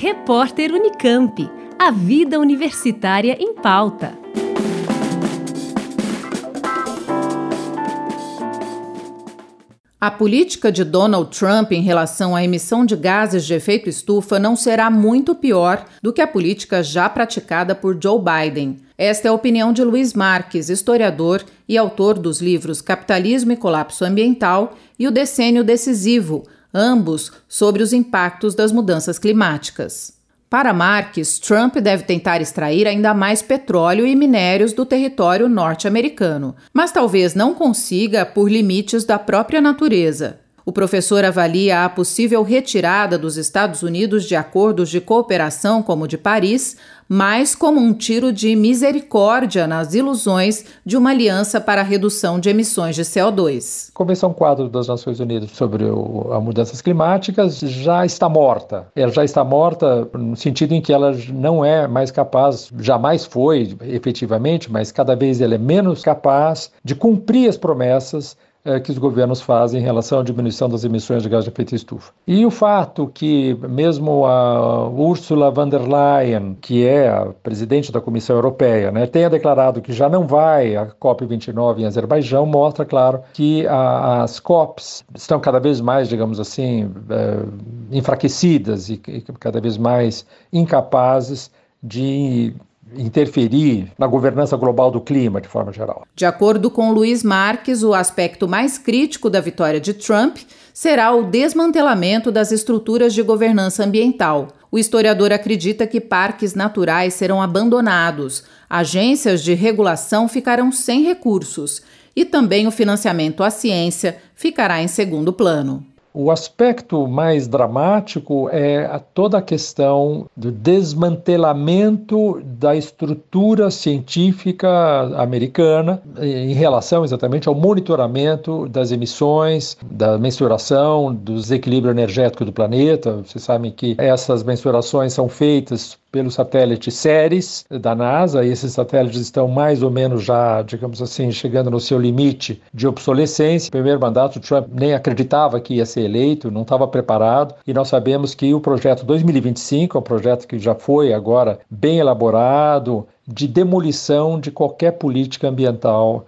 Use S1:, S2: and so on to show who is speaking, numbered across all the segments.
S1: Repórter Unicamp. A vida universitária em pauta. A política de Donald Trump em relação à emissão de gases de efeito estufa não será muito pior do que a política já praticada por Joe Biden. Esta é a opinião de Luiz Marques, historiador e autor dos livros Capitalismo e Colapso Ambiental e O Decênio Decisivo, ambos sobre os impactos das mudanças climáticas. Para Marques, Trump deve tentar extrair ainda mais petróleo e minérios do território norte-americano, mas talvez não consiga por limites da própria natureza. O professor avalia a possível retirada dos Estados Unidos de acordos de cooperação como o de Paris, mais como um tiro de misericórdia nas ilusões de uma aliança para a redução de emissões de CO2.
S2: A Convenção Quadro das Nações Unidas sobre as mudanças climáticas já está morta. Ela já está morta no sentido em que ela não é mais capaz, jamais foi efetivamente, mas cada vez ela é menos capaz de cumprir as promessas que os governos fazem em relação à diminuição das emissões de gás de efeito estufa. E o fato que mesmo a Ursula von der Leyen, que é a presidente da Comissão Europeia, tenha declarado que já não vai à COP29 em Azerbaijão, mostra, claro, que as COPs estão cada vez mais, digamos assim, enfraquecidas e cada vez mais incapazes de interferir na governança global do clima, de forma geral.
S1: De acordo com Luiz Marques, o aspecto mais crítico da vitória de Trump será o desmantelamento das estruturas de governança ambiental. O historiador acredita que parques naturais serão abandonados, agências de regulação ficarão sem recursos e também o financiamento à ciência ficará em segundo plano.
S2: O aspecto mais dramático é toda a questão do desmantelamento da estrutura científica americana em relação exatamente ao monitoramento das emissões, da mensuração, do desequilíbrio energético do planeta. Vocês sabem que essas mensurações são feitas pelo satélite Ceres da NASA, e esses satélites estão mais ou menos já, digamos assim, chegando no seu limite de obsolescência. No primeiro mandato, Trump nem acreditava que ia ser eleito, não estava preparado, e nós sabemos que o projeto 2025 é um projeto que já foi agora bem elaborado, de demolição de qualquer política ambiental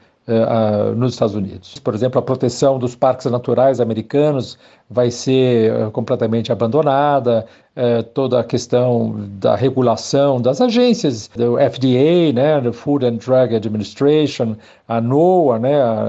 S2: nos Estados Unidos. Por exemplo, a proteção dos parques naturais americanos vai ser completamente abandonada, toda a questão da regulação das agências, do FDA, do Food and Drug Administration, a NOAA,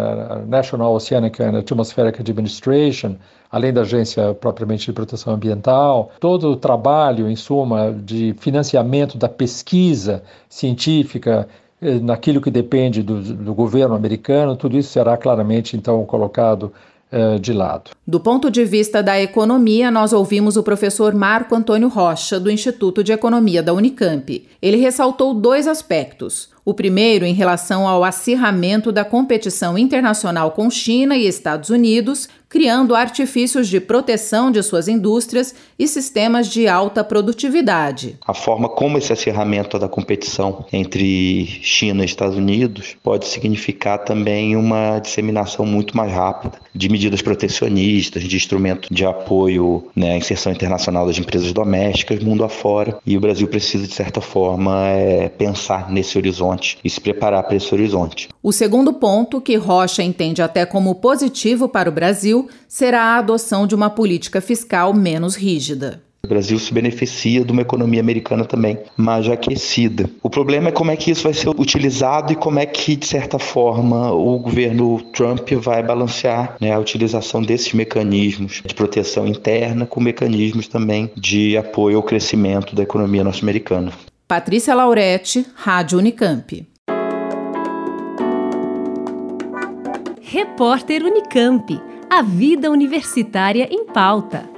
S2: a National Oceanic and Atmospheric Administration, além da agência propriamente de proteção ambiental, todo o trabalho, em suma, de financiamento da pesquisa científica naquilo que depende do governo americano, tudo isso será claramente, então, colocado de lado.
S1: Do ponto de vista da economia, nós ouvimos o professor Marco Antônio Rocha, do Instituto de Economia da Unicamp. Ele ressaltou dois aspectos. O primeiro, em relação ao acirramento da competição internacional com China e Estados Unidos, criando artifícios de proteção de suas indústrias e sistemas de alta produtividade.
S3: A forma como esse acirramento da competição entre China e Estados Unidos pode significar também uma disseminação muito mais rápida de medidas protecionistas, de instrumento de apoio à inserção internacional das empresas domésticas, mundo afora. E o Brasil precisa, de certa forma, pensar nesse horizonte e se preparar para esse horizonte.
S1: O segundo ponto, que Rocha entende até como positivo para o Brasil, será a adoção de uma política fiscal menos rígida.
S3: O Brasil se beneficia de uma economia americana também mais aquecida. O problema é como é que isso vai ser utilizado e como é que, de certa forma, o governo Trump vai balancear a utilização desses mecanismos de proteção interna com mecanismos também de apoio ao crescimento da economia norte-americana.
S1: Patrícia Lauretti, Rádio Unicamp. Repórter Unicamp. A vida universitária em pauta.